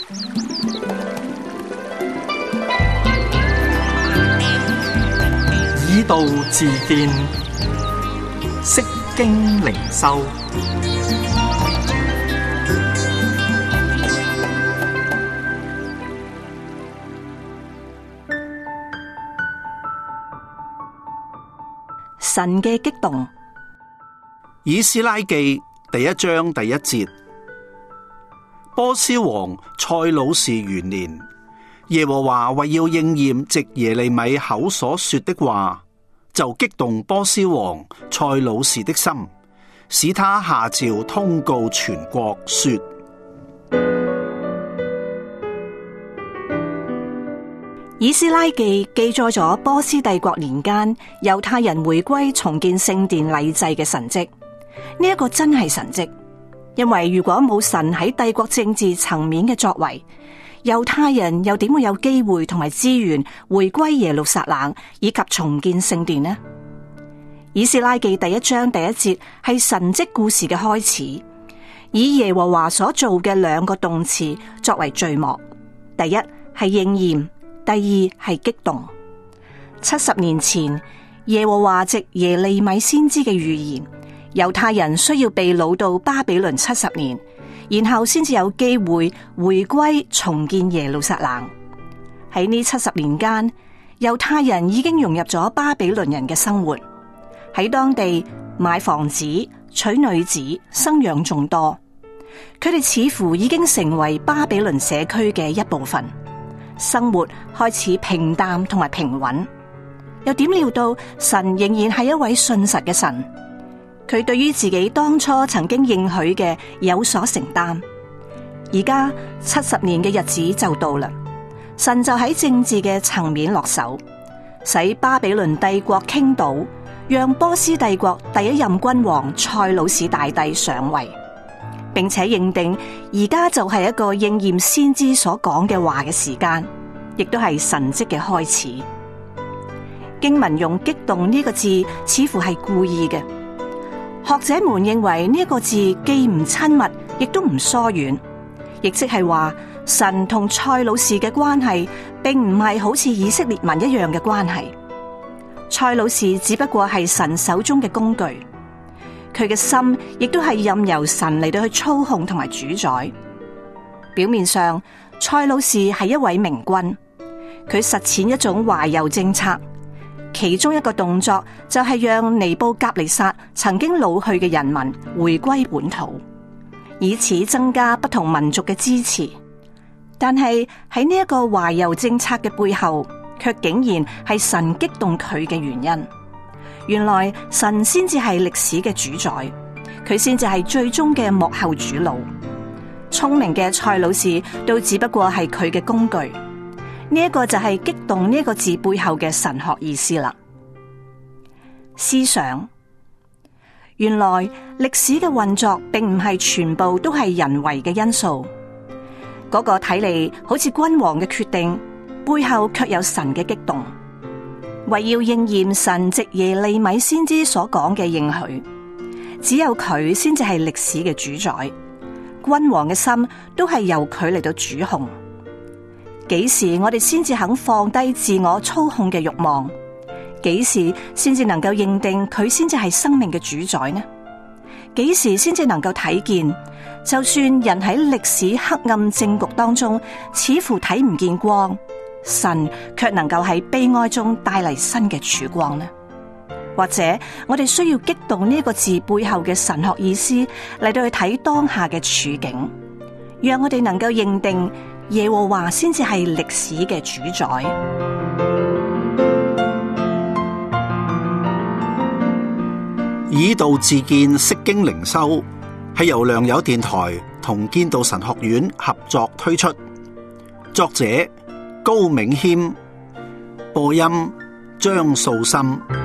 以道自見，釋經靈修。 神嘅激動。 以斯拉記第1章第1節，波斯王塞魯士元年，耶和華為要應驗藉耶利米口所說的話，就激動波斯王塞魯士的心，使他下詔通告全國說： 以斯拉記記載咗波斯帝國年間猶太人回歸重建聖殿禮制嘅神蹟。呢一個真係神蹟，因為如果冇神喺帝國政治層面嘅作為，猶太人又點會有機會同埋資源回歸耶路撒冷以及重建聖殿呢？以斯拉記第1章第1節係神蹟故事嘅開始，以耶和華所做嘅2個動詞作為序幕。第一係應驗，第二係激動。70年前，耶和華藉耶利米先知嘅預言，猶太人需要被擄到巴比倫70年，然後先至有機會回歸重建耶路撒冷。喺呢70年間，猶太人已經融入咗巴比倫人嘅生活，喺當地買房子、娶女子、生養眾多。佢哋似乎已經成為巴比倫社區嘅一部分，生活開始平淡同埋平穩。又點料到神仍然係一位信實嘅神，佢對於自己當初曾經應許嘅有所承擔。而家70年嘅日子就到啦，神就喺政治嘅層面落手，使巴比倫帝國傾倒，讓波斯帝國第1任君王塞魯士大帝上位，並且認定而家就係一個應驗先知所講嘅話嘅時間，亦都係神蹟嘅開始。經文用激動呢個字似乎係故意嘅，學者們認為呢個字既唔親密，亦都唔疏遠，亦即係話神同塞魯士嘅關係並唔係好似以色列民一樣嘅關係。塞魯士只不過係神手中嘅工具，佢嘅心亦都係任由神嚟到去操控同埋主宰。表面上，塞魯士係一位明君，佢實踐一種懷柔政策，其中一個動作就係讓尼布甲尼撒曾經老去嘅人民回歸本土，以此增加不同民族嘅支持。但係喺呢一個懷柔政策嘅背後，卻竟然係神激動佢嘅原因。原來神先至係歷史嘅主宰，佢先至係最終嘅幕後主腦。聰明嘅塞魯士都只不過係佢嘅工具。呢一個就係激動呢個字背後嘅神學意思啦。思想，原來歷史嘅運作並唔係全部都係人為嘅因素。嗰個睇嚟好似君王嘅決定，背後卻有神嘅激動，為要應驗神藉耶利米先知所講嘅應許。只有佢先至係歷史嘅主宰，君王嘅心都係由佢嚟到主控。幾時我哋先至肯放低自我操控嘅慾望？幾時先至能夠認定佢先至係生命嘅主宰呢？幾時先至能夠睇見，就算人喺歷史黑暗政局當中似乎睇唔見光，神卻能夠喺悲哀中帶嚟新嘅曙光呢？或者我哋需要激動呢個字背後嘅神學意思嚟到去睇當下嘅處境，讓我哋能夠認定耶和華先至係歷史嘅主宰。 以道自見，釋經靈修係由良友電台同堅道神學院合作推出，作者高銘謙，播音張素心。